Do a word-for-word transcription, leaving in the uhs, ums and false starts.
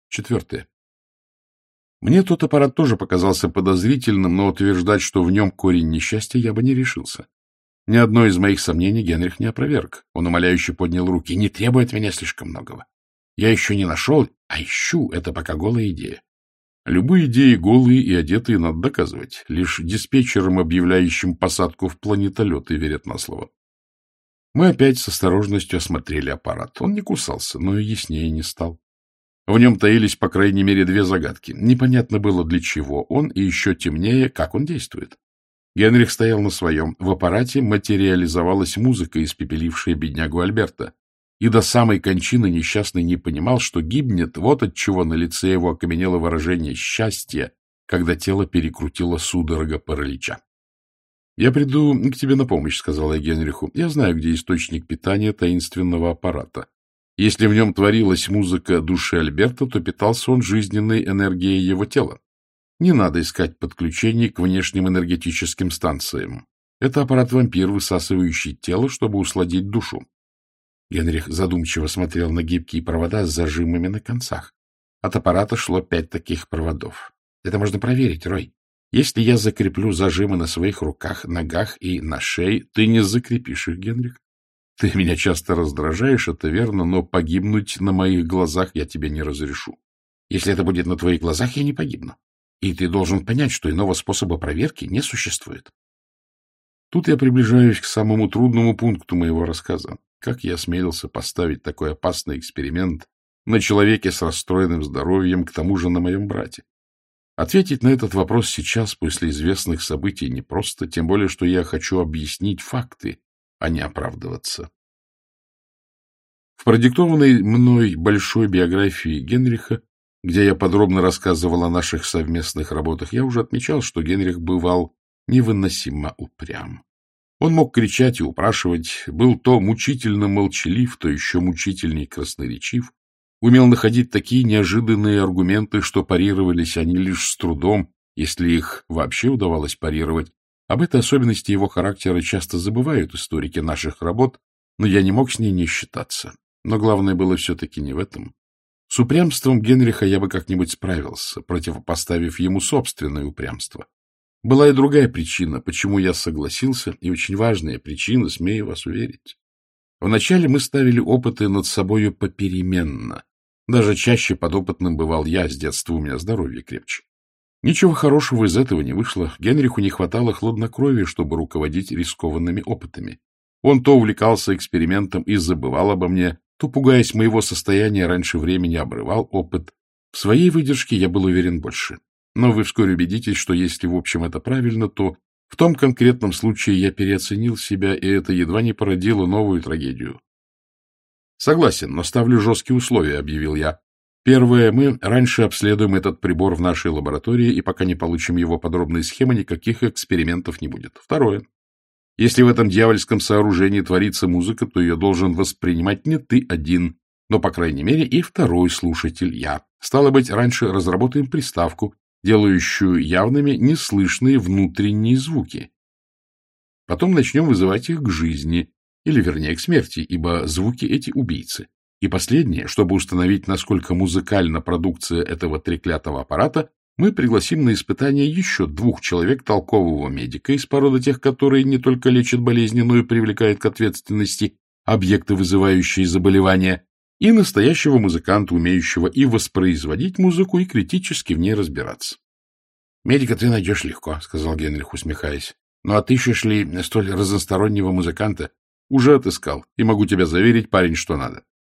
Четвертое. Мне тот аппарат тоже показался подозрительным, но утверждать, что в нем корень несчастья, я бы не решился. Ни одно из моих сомнений Генрих не опроверг. Он умоляюще поднял руки. Не требуй от меня слишком многого. Я еще не нашел, а ищу. Это пока голая идея. Любые идеи голые и одетые надо доказывать. Лишь диспетчерам, объявляющим посадку в планетолеты, верят на слово. Мы опять с осторожностью осмотрели аппарат. Он не кусался, но и яснее не стал. В нем таились, по крайней мере, две загадки. Непонятно было, для чего он, и еще темнее, как он действует. Генрих стоял на своем. В аппарате материализовалась музыка, испепелившая беднягу Альберта. И до самой кончины несчастный не понимал, что гибнет. Вот отчего на лице его окаменело выражение счастья, когда тело перекрутило судорога паралича. — Я приду к тебе на помощь, — сказала я Генриху. — Я знаю, где источник питания таинственного аппарата. Если в нем творилась музыка души Альберта, то питался он жизненной энергией его тела. Не надо искать подключений к внешним энергетическим станциям. Это аппарат-вампир, высасывающий тело, чтобы усладить душу. Генрих задумчиво смотрел на гибкие провода с зажимами на концах. От аппарата шло пять таких проводов. Это можно проверить, Рой. Если я закреплю зажимы на своих руках, ногах и на шее, ты не закрепишь их, Генрих. Ты меня часто раздражаешь, это верно, но погибнуть на моих глазах я тебе не разрешу. Если это будет на твоих глазах, я не погибну. И ты должен понять, что иного способа проверки не существует. Тут я приближаюсь к самому трудному пункту моего рассказа. Как я осмелился поставить такой опасный эксперимент на человеке с расстроенным здоровьем, к тому же на моем брате? Ответить на этот вопрос сейчас, после известных событий, непросто, тем более, что я хочу объяснить факты, а не оправдываться. В продиктованной мной большой биографии Генриха, где я подробно рассказывал о наших совместных работах, я уже отмечал, что Генрих бывал невыносимо упрям. Он мог кричать и упрашивать, был то мучительно молчалив, то еще мучительней красноречив, умел находить такие неожиданные аргументы, что парировались они лишь с трудом, если их вообще удавалось парировать. Об этой особенности его характера часто забывают историки наших работ, но я не мог с ней не считаться. Но главное было все-таки не в этом. С упрямством Генриха я бы как-нибудь справился, противопоставив ему собственное упрямство. Была и другая причина, почему я согласился, и очень важная причина, смею вас уверить. Вначале мы ставили опыты над собою попеременно. Даже чаще подопытным бывал я, с детства у меня здоровье крепче. Ничего хорошего из этого не вышло. Генриху не хватало хладнокровия, чтобы руководить рискованными опытами. Он то увлекался экспериментом и забывал обо мне, то, пугаясь моего состояния, раньше времени обрывал опыт. В своей выдержке я был уверен больше. Но вы вскоре убедитесь, что если в общем это правильно, то в том конкретном случае я переоценил себя, и это едва не породило новую трагедию. Согласен, но ставлю жесткие условия, объявил я. Первое, мы раньше обследуем этот прибор в нашей лаборатории, и пока не получим его подробные схемы, никаких экспериментов не будет. Второе, если в этом дьявольском сооружении творится музыка, то ее должен воспринимать не ты один, но, по крайней мере, и второй слушатель я. Стало быть, раньше разработаем приставку, делающую явными неслышные внутренние звуки. Потом начнем вызывать их к жизни, или, вернее, к смерти, ибо звуки эти убийцы. И последнее, чтобы установить, насколько музыкальна продукция этого треклятого аппарата, мы пригласим на испытание еще двух человек толкового медика из породы тех, которые не только лечат болезни, но и привлекают к ответственности объекты, вызывающие заболевания, и настоящего музыканта, умеющего и воспроизводить музыку, и критически в ней разбираться. — Медика ты найдешь легко, — сказал Генрих, усмехаясь. — Но отыщешь ли столь разностороннего музыканта? Уже отыскал, и могу тебя заверить, парень, что надо.